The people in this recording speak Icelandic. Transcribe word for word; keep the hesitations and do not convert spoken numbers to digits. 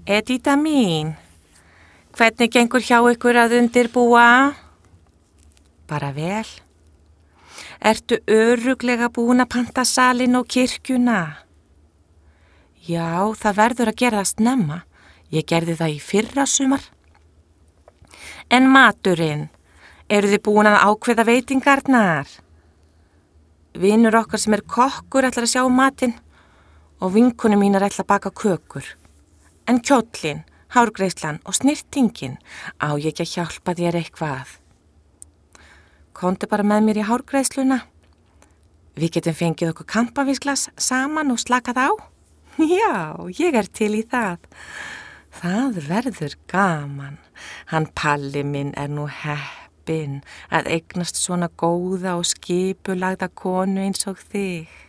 Edita mín, hvernig gengur hjá ykkur að undirbúa? Bara vel. Ertu örugglega búin að panta salinn og kirkjuna? Já, það verður að gera það snemma. Ég gerði það í fyrra sumar. En maturinn, eru þið búin að ákveða veitingarnar? Vinur okkar sem er kokkur ætlar að sjá matinn og vinkonur mínar ætla að baka kökur. En kjóllinn, hárgreiðslan og snirtingin, á ég ekki að hjálpa þér eitthvað? Komdu bara með mér í hárgreiðsluna. Við getum fengið okkur kampavísglas saman og slakað á. Já, ég er til í það. Það verður gaman. Hann Palli minn er nú heppinn að eignast svona góða og skipulagða konu eins og þig.